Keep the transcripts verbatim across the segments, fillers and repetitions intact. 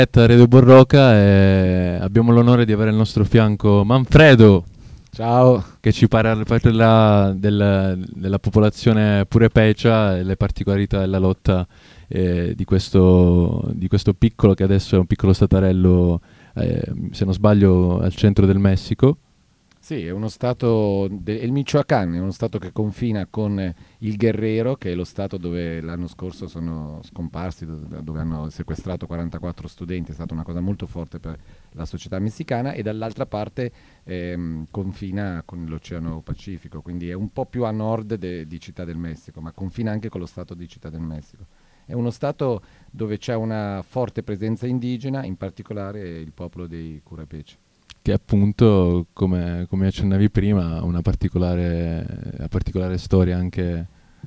Radio Borroca e abbiamo l'onore di avere al nostro fianco Manfredo. Ciao. Che ci parla parla del, della popolazione purepecia e le particolarità della lotta eh, di, questo, di questo piccolo, che adesso è un piccolo statarello, eh, se non sbaglio, al centro del Messico. Sì, è uno stato, de- è il Michoacán, è uno stato che confina con il Guerrero, che è lo stato dove l'anno scorso sono scomparsi, do- dove hanno sequestrato quarantaquattro studenti, è stata una cosa molto forte per la società messicana, e dall'altra parte ehm, confina con l'Oceano Pacifico, quindi è un po' più a nord de- di Città del Messico, ma confina anche con lo stato di Città del Messico. È uno stato dove c'è una forte presenza indigena, in particolare il popolo dei Curapece. Che appunto, come, come accennavi prima, ha una particolare, una particolare storia anche.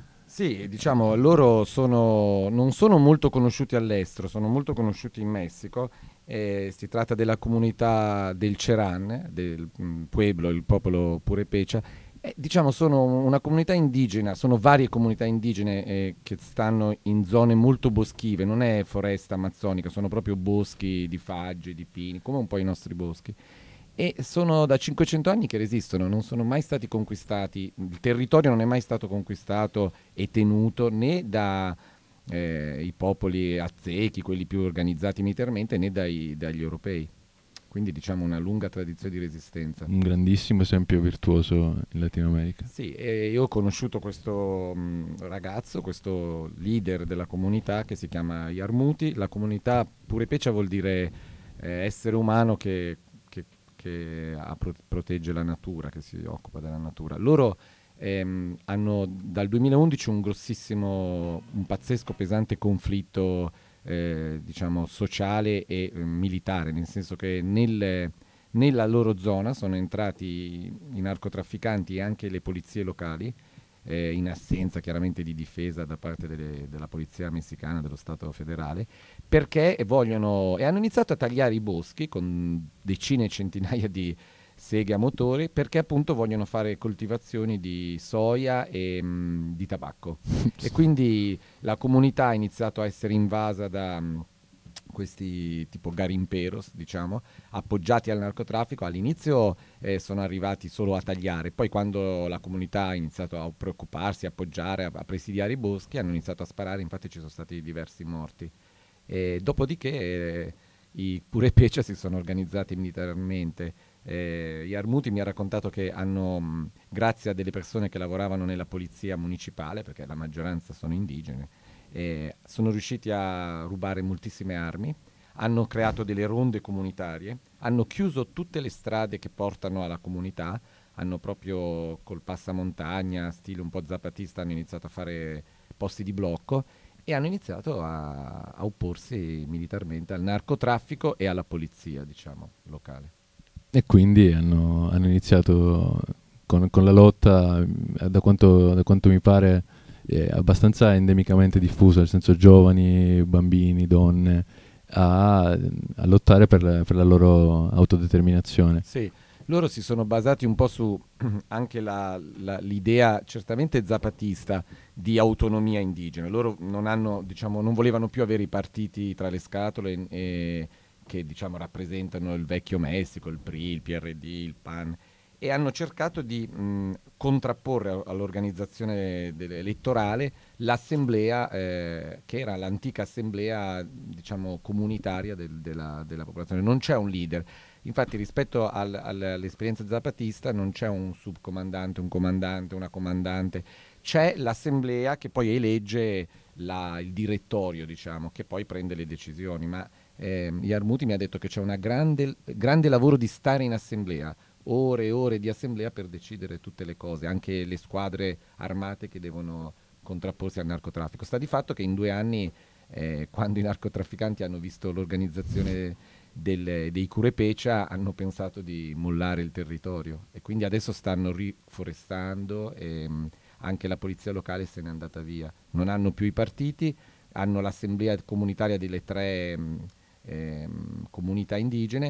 Sì, diciamo, loro sono, non sono molto conosciuti all'estero, sono molto conosciuti in Messico. Eh, si tratta della comunità del Cheran, del mm, pueblo, il popolo purepecha. Eh, diciamo, sono una comunità indigena, sono varie comunità indigene eh, che stanno in zone molto boschive, non è foresta amazzonica, sono proprio boschi di faggi, di pini, come un po' i nostri boschi. E sono da cinquecento anni che resistono, non sono mai stati conquistati, il territorio non è mai stato conquistato e tenuto né dai eh, popoli aztechi, quelli più organizzati militarmente, né dai- dagli europei. Quindi diciamo una lunga tradizione di resistenza. Un grandissimo esempio virtuoso in Latino America. Sì, e io ho conosciuto questo mh, ragazzo, questo leader della comunità che si chiama Yarmuti. La comunità Purepecha vuol dire eh, essere umano che, che- che ha pro- protegge la natura, che si occupa della natura. Loro ehm, hanno dal duemilaundici un grossissimo, un pazzesco, pesante conflitto eh, diciamo sociale e eh, militare, nel senso che nel nella loro zona sono entrati i narcotrafficanti e anche le polizie locali, eh, in assenza chiaramente di difesa da parte delle- della polizia messicana, dello Stato federale, perché vogliono, e hanno iniziato a tagliare i boschi con decine e centinaia di seghe a motore, perché appunto vogliono fare coltivazioni di soia e mh, di tabacco. E quindi la comunità ha iniziato a essere invasa da mh, questi tipo garimperos, diciamo, appoggiati al narcotraffico. All'inizio eh, sono arrivati solo a tagliare, poi quando la comunità ha iniziato a preoccuparsi, a appoggiare, a, a presidiare i boschi, hanno iniziato a sparare, infatti ci sono stati diversi morti. E dopodiché eh, i Purepecha si sono organizzati militarmente. Eh, Yarmuti mi ha raccontato che hanno, mh, grazie a delle persone che lavoravano nella polizia municipale, perché la maggioranza sono indigene, eh, sono riusciti a rubare moltissime armi, hanno creato delle ronde comunitarie, hanno chiuso tutte le strade che portano alla comunità, hanno proprio col passamontagna, stile un po' zapatista, hanno iniziato a fare posti di blocco e hanno iniziato a, a opporsi militarmente al narcotraffico e alla polizia, diciamo, locale. E quindi hanno, hanno iniziato con, con la lotta, eh, da quanto, da quanto mi pare, eh, abbastanza endemicamente diffusa, nel senso giovani, bambini, donne, a, a lottare per, la- per la loro autodeterminazione. Sì, loro si sono basati un po' su anche la- la- l'idea certamente zapatista di autonomia indigena. Loro non hanno, diciamo, non volevano più avere i partiti tra le scatole e, che diciamo, rappresentano il vecchio Messico, il P R I, il P R D, il P A N, e hanno cercato di mh, contrapporre a- all'organizzazione del- elettorale l'assemblea, eh, che era l'antica assemblea, diciamo, comunitaria del- della, della popolazione. Non c'è un leader. Infatti, rispetto al- al- all'esperienza zapatista, non c'è un subcomandante, un comandante, una comandante, c'è l'assemblea che poi elegge la- il direttorio, diciamo, che poi prende le decisioni. Ma ehm, Yarmuti mi ha detto che c'è un grande, grande lavoro di stare in assemblea, ore e ore di assemblea per decidere tutte le cose, anche le squadre armate che devono contrapporsi al narcotraffico. Sta di fatto che in due anni, eh, quando i narcotrafficanti hanno visto l'organizzazione del- dei Curepecia, hanno pensato di mollare il territorio e quindi adesso stanno riforestando e mh, anche la polizia locale se n'è andata via. Non hanno più i partiti, hanno l'assemblea comunitaria delle tre mh, ehm, comunità indigene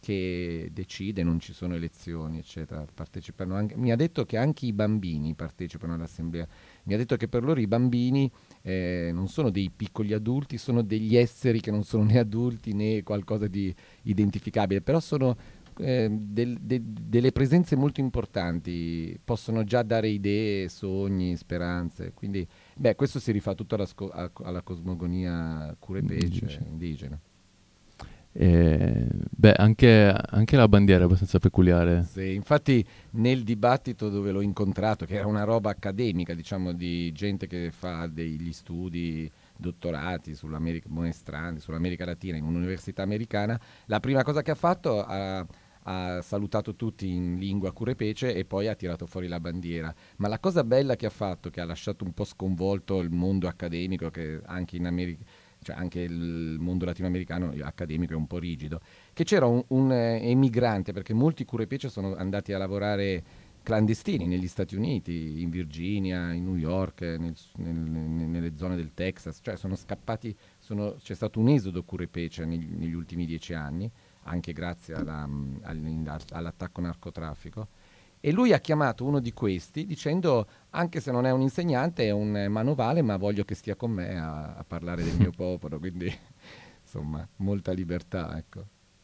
che decide, non ci sono elezioni, eccetera. Partecipano anche, mi ha detto che anche i bambini partecipano all'assemblea. Mi ha detto che per loro i bambini eh, non sono dei piccoli adulti, sono degli esseri che non sono né adulti né qualcosa di identificabile, però sono eh, del- de- delle presenze molto importanti, possono già dare idee, sogni, speranze. Quindi, beh, questo si rifà tutto alla, sco- a- alla cosmogonia curepece Dice. indigena. E, beh, anche, anche la bandiera è abbastanza peculiare. Sì, infatti nel dibattito dove l'ho incontrato, che era una roba accademica, diciamo di gente che fa degli studi, dottorati sull'America, monestrandi, sull'America Latina in un'università americana, la prima cosa che ha fatto ha, ha salutato tutti in lingua curepece e poi ha tirato fuori la bandiera. Ma la cosa bella che ha fatto, che ha lasciato un po' sconvolto il mondo accademico, che anche in America, cioè anche il mondo latinoamericano accademico è un po' rigido, che c'era un, un, eh, emigrante, perché molti curepece sono andati a lavorare clandestini negli Stati Uniti, in Virginia, in New York, nel- nel- nelle zone del Texas, cioè sono scappati, sono- c'è stato un esodo curepece negli, negli ultimi dieci anni, anche grazie alla- all- all'attacco narcotraffico. E lui ha chiamato uno di questi dicendo, anche se non è un insegnante, è un manovale, ma voglio che stia con me a, a parlare del mio popolo, quindi insomma, molta libertà, ecco.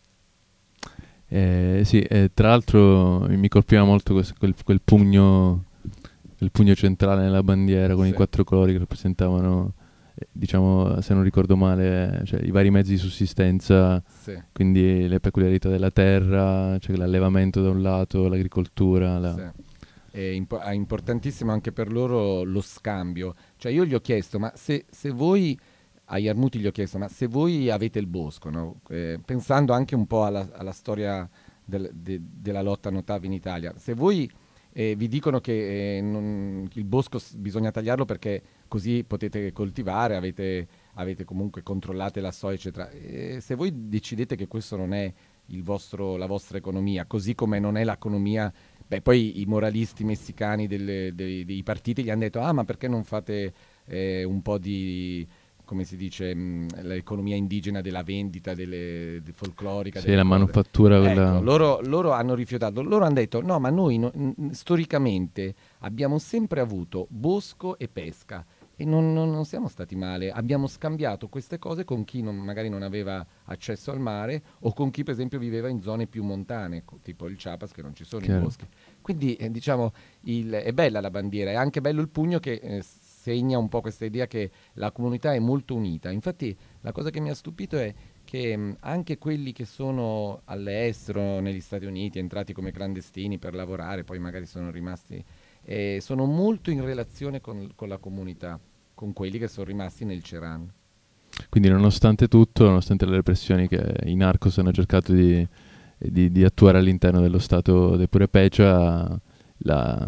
Eh, sì, e tra l'altro mi colpiva molto quel, quel- quel pugno, quel pugno centrale nella bandiera con i Sì, quattro colori che rappresentavano, eh, diciamo, se non ricordo male, cioè, i vari mezzi di sussistenza, sì. quindi le peculiarità della terra, cioè l'allevamento da un lato, l'agricoltura. La... Sì. È, impo- è importantissimo anche per loro lo scambio. Cioè io gli ho chiesto, ma se, se voi, a Yarmuti gli ho chiesto, ma se voi avete il bosco, no? Eh, pensando anche un po' alla, alla storia del- de- della lotta a Notavi in Italia, se voi eh, vi dicono che eh, non- il bosco s- bisogna tagliarlo perché così potete coltivare, avete, avete comunque controllate la soia, eccetera, e se voi decidete che questo non è il vostro- la vostra economia, così come non è l'economia. Beh, poi i moralisti messicani delle- dei, dei partiti gli hanno detto: ah, ma perché non fate eh, un po' di, come si dice, mh, l'economia indigena della vendita, delle, de- folclorica, Sì, delle la cose? manufattura, Ecco, quella... loro, loro hanno rifiutato. Loro hanno detto: no, ma noi no- mh, storicamente abbiamo sempre avuto bosco e pesca. E non, non- non siamo stati male, abbiamo scambiato queste cose con chi non- magari non aveva accesso al mare o con chi per esempio viveva in zone più montane, co- tipo il Chiapas che non ci sono i Chiaro. boschi. Quindi eh, diciamo il- è bella la bandiera, è anche bello il pugno che eh, segna un po' questa idea che la comunità è molto unita. Infatti la cosa che mi ha stupito è che mh, anche quelli che sono all'estero, negli Stati Uniti, entrati come clandestini per lavorare, poi magari sono rimasti, eh, sono molto in relazione con, con la comunità, con quelli che sono rimasti nel Ceran. Quindi nonostante tutto, nonostante le repressioni che i narcos hanno cercato di, di- di attuare all'interno dello Stato de Purepecia, la-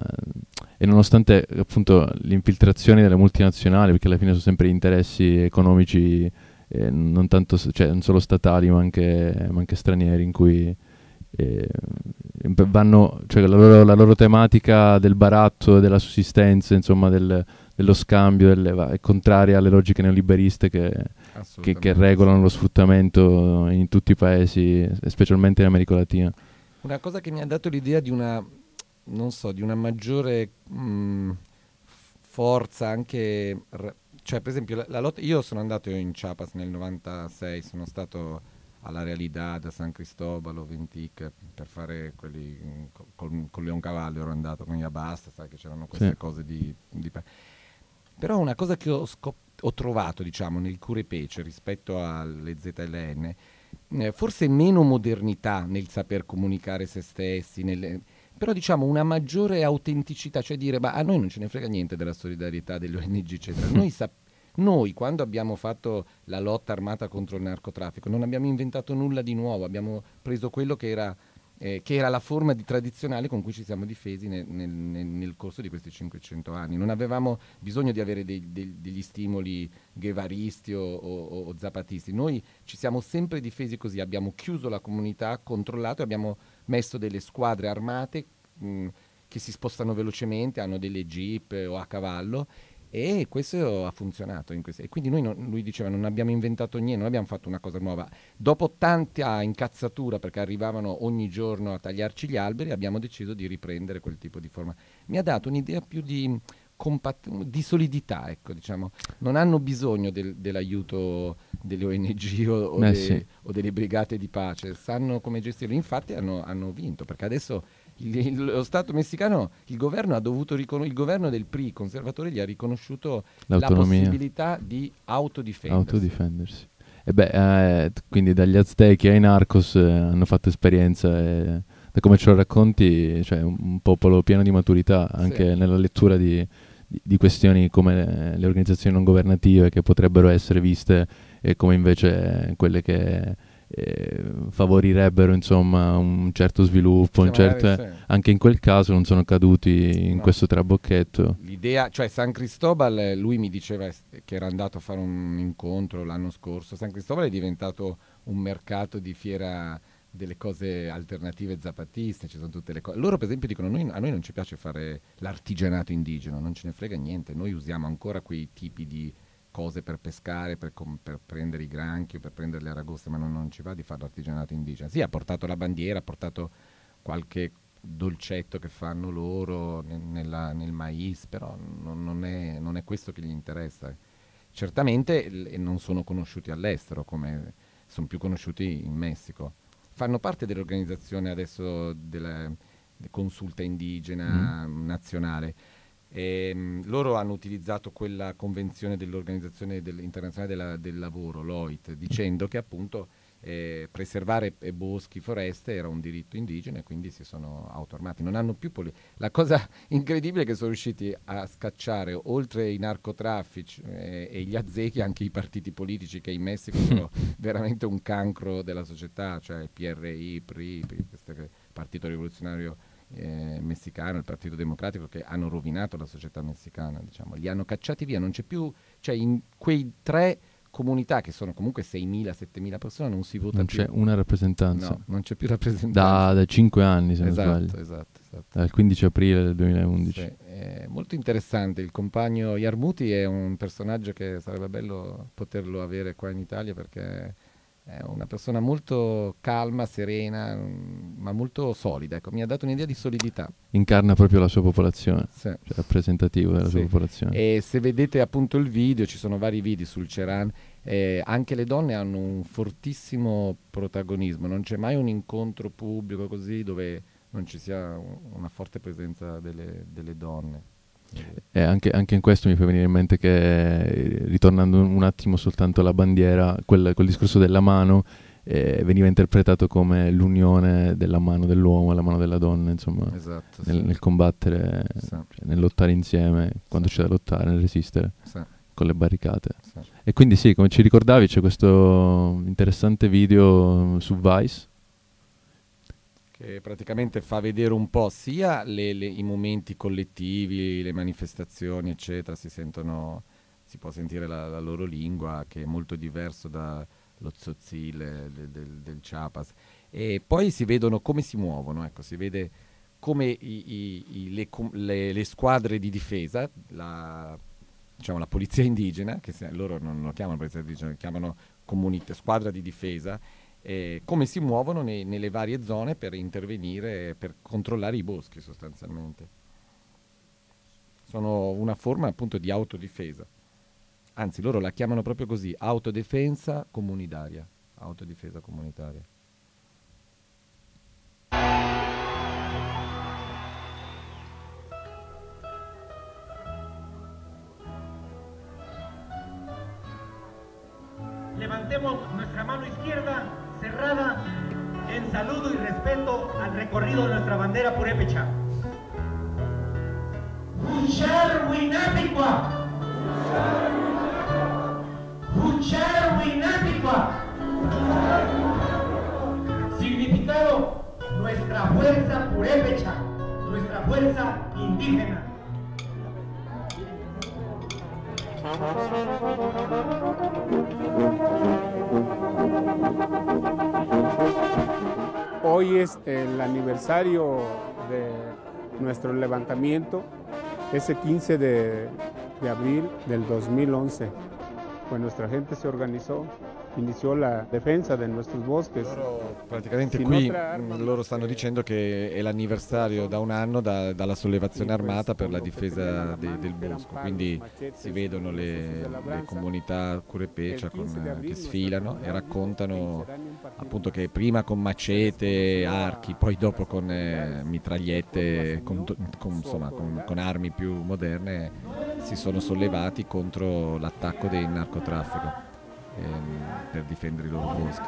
e nonostante appunto l'infiltrazione delle multinazionali, perché alla fine sono sempre interessi economici, eh, non tanto, s- cioè non solo statali ma anche, ma anche stranieri, in cui eh, vanno, cioè la loro, la loro tematica del baratto, della sussistenza, insomma del- dello scambio, delle, va- è contraria alle logiche neoliberiste che, che- che Assolutamente sì. regolano lo sfruttamento in tutti i paesi, e specialmente in America Latina. Una cosa che mi ha dato l'idea di una, non so, di una maggiore mh, f- forza anche, r- cioè per esempio la, la lotta, io sono andato in Chiapas nel novantasei, sono stato alla Realidad, a San Cristobalo, Ventic, per fare quelli, mh, co- col, con Leoncavallo ero andato, con Yabasta, sai che c'erano Sì. queste cose di... di pa- Però una cosa che ho, scop- ho trovato, diciamo, nel Curepece rispetto alle Z L N, eh, forse meno modernità nel saper comunicare se stessi, nelle- però diciamo una maggiore autenticità, cioè dire, ma a noi non ce ne frega niente della solidarietà delle O N G, eccetera. Noi, sap- noi quando abbiamo fatto la lotta armata contro il narcotraffico non abbiamo inventato nulla di nuovo, abbiamo preso quello che era, eh, che era la forma di tradizionale con cui ci siamo difesi nel, nel- nel- nel corso di questi cinquecento anni. Non avevamo bisogno di avere dei- dei- degli stimoli guevaristi o, o- o zapatisti. Noi ci siamo sempre difesi così, abbiamo chiuso la comunità, controllato e abbiamo messo delle squadre armate mh, che si spostano velocemente, hanno delle jeep eh, o a cavallo E questo ha funzionato. In queste... E quindi noi non, lui diceva non abbiamo inventato niente, non abbiamo fatto una cosa nuova. Dopo tanta incazzatura, perché arrivavano ogni giorno a tagliarci gli alberi, abbiamo deciso di riprendere quel tipo di forma. Mi ha dato un'idea più di, compatt- di solidità, ecco, diciamo. Non hanno bisogno del, dell'aiuto delle O N G o, o, Eh, de- sì. o delle brigate di pace, sanno come gestirlo. Infatti hanno, hanno vinto, perché adesso il- il- lo Stato messicano, il governo ha dovuto riconos- il governo del P R I conservatore gli ha riconosciuto la L'autonomia, possibilità di autodifendersi. autodifendersi. E beh, eh, t- quindi dagli Aztechi ai Narcos eh, hanno fatto esperienza e da come ce lo racconti, cioè un, un popolo pieno di maturità anche Sì. nella lettura di, di- di questioni come le, le organizzazioni non governative che potrebbero essere viste e come invece quelle che eh, favorirebbero insomma un certo sviluppo, Sì, un certo, magari sì. anche in quel caso non sono caduti in No. questo trabocchetto. L'idea, cioè San Cristobal, eh, lui mi diceva es- che era andato a fare un incontro l'anno scorso. San Cristobal è diventato un mercato di fiera delle cose alternative zapatiste, ci sono tutte le cose. Loro per esempio dicono noi, a noi non ci piace fare l'artigianato indigeno, non ce ne frega niente, noi usiamo ancora quei tipi di cose per pescare, per, com- per prendere i granchi, per prendere le aragoste, ma non, non ci va di fare l'artigianato indigeno. Sì, ha portato la bandiera, ha portato qualche dolcetto che fanno loro nel, nella- nel mais, però non, non è, non è questo che gli interessa. Certamente l- non sono conosciuti all'estero, come sono più conosciuti in Messico. Fanno parte dell'organizzazione adesso della de consulta indigena nazionale. E, loro hanno utilizzato quella convenzione dell'Organizzazione del- internazionale della- del lavoro, l'O I T, dicendo che appunto eh, preservare eh, boschi, foreste era un diritto indigeno e quindi si sono autoarmati. Non hanno più poli- La cosa incredibile è che sono riusciti a scacciare oltre i narcotraffici eh, e gli azzecchi anche i partiti politici che in Messico sono veramente un cancro della società, cioè il P R I, P R I, questo partito rivoluzionario eh, messicano, il Partito Democratico, che hanno rovinato la società messicana, diciamo. Li hanno cacciati via, non c'è più, cioè in quei tre comunità che sono comunque seimila settemila persone non si vota Non più. c'è una rappresentanza. No, non c'è più rappresentanza. Da, da cinque anni, se non esatto, sbaglio. esatto, esatto. Dal quindici aprile del duemilaundici. Sì, è molto interessante. Il compagno Yarmuti è un personaggio che sarebbe bello poterlo avere qua in Italia perché è una persona molto calma, serena, mm, ma molto solida. Ecco, mi ha dato un'idea di solidità. Incarna proprio la sua popolazione, Sì. cioè rappresentativo della Sì. sua popolazione. E se vedete appunto il video, ci sono vari video sul Ceran, eh, anche le donne hanno un fortissimo protagonismo, non c'è mai un incontro pubblico così dove non ci sia un- una forte presenza delle, delle donne. E anche, anche in questo mi fa venire in mente che, eh, ritornando un attimo soltanto alla bandiera, quel, quel discorso della mano eh, veniva interpretato come l'unione della mano dell'uomo e la mano della donna, insomma, Esatto, nel, sì. nel combattere, Sì. cioè, nel lottare insieme, quando Sì. c'è da lottare, nel resistere Sì, con le barricate. sì. E quindi sì, come ci ricordavi, c'è questo interessante video su Vice. Che praticamente fa vedere un po' sia le- le- i momenti collettivi, le manifestazioni, eccetera, si sentono, si può sentire la, la loro lingua, che è molto diverso dallo zozzile del, del, del Chiapas. E poi si vedono come si muovono, ecco, si vede come i- i- i- le, com- le- le squadre di difesa, la, diciamo, la polizia indigena, che se- loro non lo chiamano polizia indigena, lo chiamano comunità, squadra di difesa, eh, come si muovono nei- nelle varie zone per intervenire, per controllare i boschi sostanzialmente. Sono una forma appunto di autodifesa. Anzi, loro la chiamano proprio così, autodifesa comunitaria. Autodifesa comunitaria. Levantemos nuestra mano izquierda cerrada en saludo y respeto al recorrido de nuestra bandera purépecha. Huchar Huinapicua. Huchar Huinapicua. Significado: nuestra fuerza purépecha, nuestra fuerza indígena. Hoy es el aniversario de nuestro levantamiento, ese quince de, de abril del dos mil once, pues nuestra gente se organizó, iniziò la difesa di nostri boschi. Loro, praticamente qui mh, loro stanno dicendo che è l'anniversario da un anno da, dalla sollevazione armata per la difesa de, del bosco, quindi si vedono le, le comunità Curepecia con, che sfilano e raccontano appunto che prima con macete, archi, poi dopo con eh, mitragliette, con, con, insomma, con, con armi più moderne si sono sollevati contro l'attacco del narcotraffico. Ehm, per difendere i loro boschi.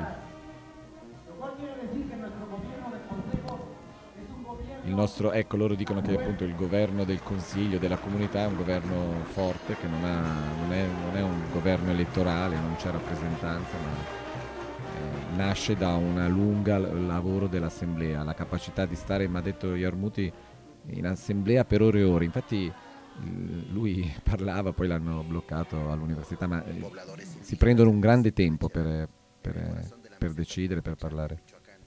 Il nostro, ecco, loro dicono che appunto il governo del Consiglio, della comunità è un governo forte, che non, ha, non, è, non è un governo elettorale, non c'è rappresentanza, ma eh, nasce da un lungo lavoro dell'assemblea, la capacità di stare, mi ha detto Yarmuti, in assemblea per ore e ore. Infatti lui parlava, poi l'hanno bloccato all'università, ma eh, si prendono un grande tempo per, per, per decidere, per parlare.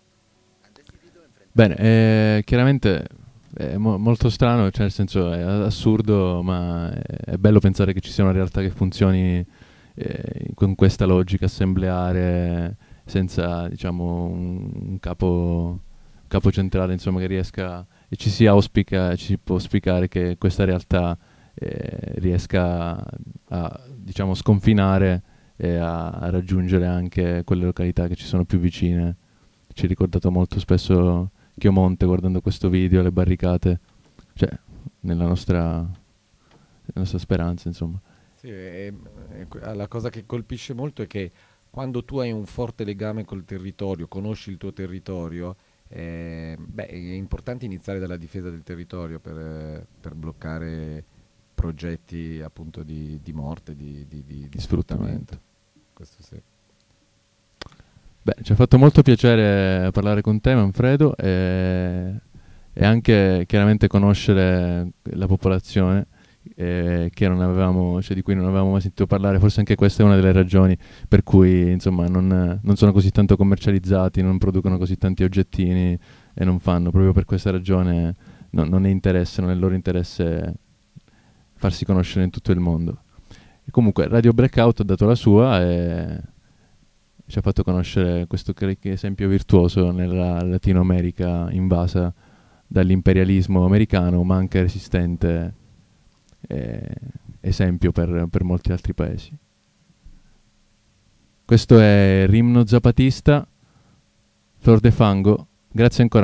Bene, eh, chiaramente è mo- molto strano, cioè nel senso è assurdo, ma è, è bello pensare che ci sia una realtà che funzioni eh, con questa logica assembleare, senza diciamo un, un capo, capo centrale, insomma, che riesca, e ci si auspica, ci si può auspicare che questa realtà eh, riesca a, a diciamo sconfinare e a, a raggiungere anche quelle località che ci sono più vicine. Ci ha ricordato molto spesso Chiomonte guardando questo video, le barricate, cioè nella nostra, nella nostra speranza, insomma. Sì, è, è, la cosa che colpisce molto è che quando tu hai un forte legame col territorio, conosci il tuo territorio, eh, beh, è importante iniziare dalla difesa del territorio per, per bloccare progetti appunto di, di morte, di, di, di, di sfruttamento. Questo sì. Beh, ci ha fatto molto piacere parlare con te, Manfredo, e, e anche chiaramente conoscere la popolazione eh, che non avevamo, cioè di cui non avevamo mai sentito parlare. Forse anche questa è una delle ragioni per cui insomma non, non sono così tanto commercializzati, non producono così tanti oggettini e non fanno, proprio per questa ragione no, non è interesse, non è loro interesse farsi conoscere in tutto il mondo. E comunque Radio Blackout ha dato la sua e ci ha fatto conoscere questo esempio virtuoso nella Latino America invasa dall'imperialismo americano, ma anche resistente, eh, esempio per, per molti altri paesi. Questo è Rimno Zapatista, Flor de Fango. Grazie ancora.